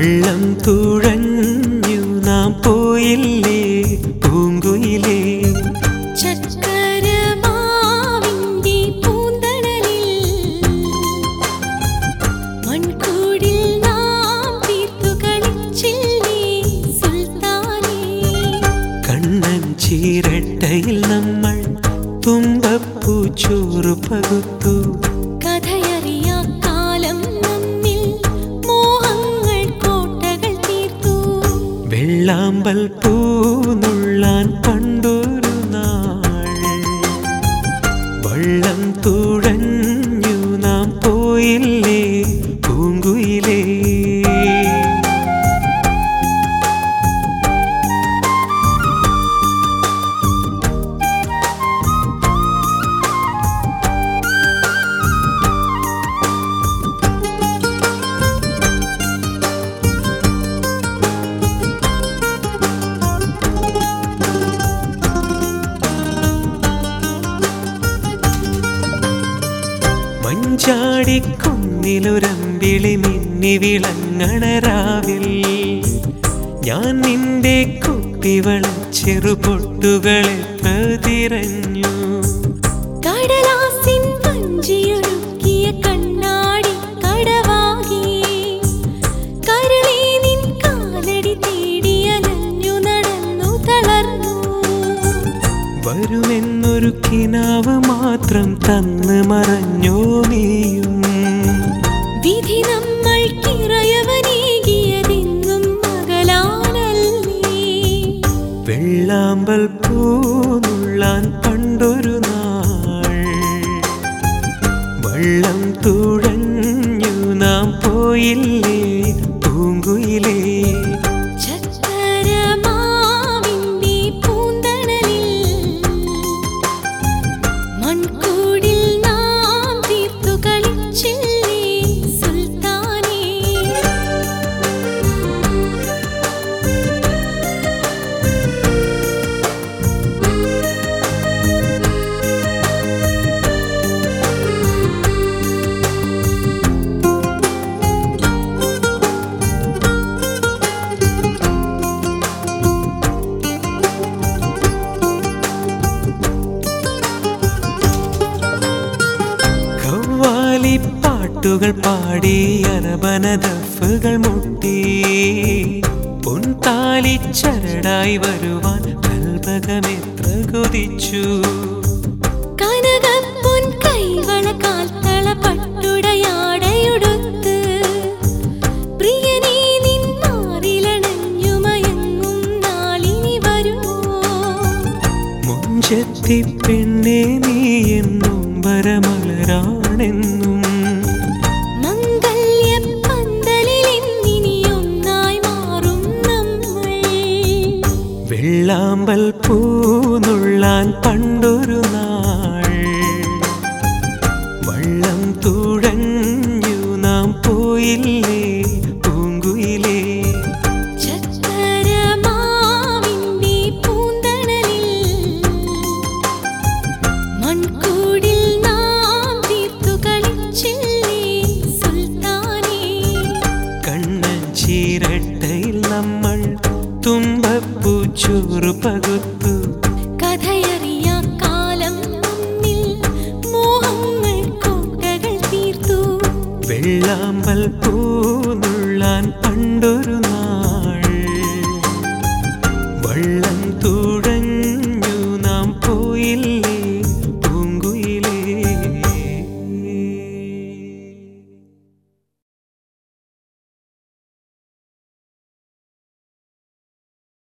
വള്ളം തുഴഞ്ഞു നാം പോയില്ലേ പൂങ്കുയിലേ. ചക്കരമാവിന്റെ പൂന്തണലിൽ മൺകൂടിൽ നാം തീർത്തു കളിച്ചില്ലേ സുൽത്താനേ. കണ്ണൻ ചീരട്ടയിൽ നമ്മൾ തുമ്പപ്പൂച്ചോറ് പകുത്തു. കഥയറിയാ കാലം നമ്മിൽ മോഹങ്ങൾ കോട്ടകൾ തീർത്തു. വെള്ളാമ്പൽ പൂനുള്ളാൻ പണ്ടൊരു നാൾ വള്ളം തുഴഞ്ഞു നാം പോയില്ലേ പൂങ്കുയിലേ. മഞ്ചാടിക്കുന്നിലൊരമ്പിളി മിന്നി വിളങ്ങണ രാവിൽ ഞാൻ നിന്റെ കുപ്പിവള ചെറുപൊട്ടുകളെ പ്രതിരഞ്ഞു. കടലാസിൻ വഞ്ചിയൊരുക്കിയ കണ്ണാടി കടവാകി കരളേ നിൻ കാലടി തേടിയലഞ്ഞു നടന്നു തളർന്നു. വരുമെന്നൊരു കിനാവ് മാത്രം തന്ന് മറഞ്ഞോ നീയും. വിധി നമ്മൾക്കിറയവനേകിയതെന്നും മകളാനല്ലേ. വെള്ളാമ്പൽ പൂനുള്ളാൻ പണ്ടൊരു നാൾ വള്ളം തുഴഞ്ഞു നാം പോയില്ലേ പൂങ്കുയിലേ. ചക്കരമാവിന്റെ പൂന്തണലിൽ മൺകൂടിൽ നാം തീർത്തു കളിച്ചില്ലേ സുൽത്താനേ. പാട്ടുകൾ പാടി അരബന ദഫുകൾ മുട്ടി പൊൻതാലി ചരടായി വരുവാൻ കൽപകമെത്ര കൊതിച്ചു. കനകപ്പൊൻ കൈവള കാൽത്തള പട്ടുടയാടയുടുത്ത് പ്രിയനേ നിൻ മാറിലണഞ്ഞു മയങ്ങും നാളിനി വരുമോ. മുഞ്ചത്തി പെണ്ണെ നീ എന്നും വരമലരാണെന്നും വെള്ളാമ്പൽ പൂനുള്ളാൻ പണ്ടൊരു നാൾ വള്ളം തുഴഞ്ഞു നാം പോയില്ലേ പൂങ്കുയിലേ. ചക്കരമാവിന്റെ പൂന്തണലിൽ മൺകൂടിൽ നാം തീർത്തു കളിച്ചില്ലേ സുൽത്താനേ. കണ്ണൻ ചീരട്ടയിൽ നമ്മൾ തുമ്പപ്പൂച്ചോറ് പകുത്തു. കഥയറിയാ കാലം നമ്മിൽ മോഹങ്ങൾ കോട്ടകൾ തീർത്തു. വെള്ളാമ്പൽ പൂ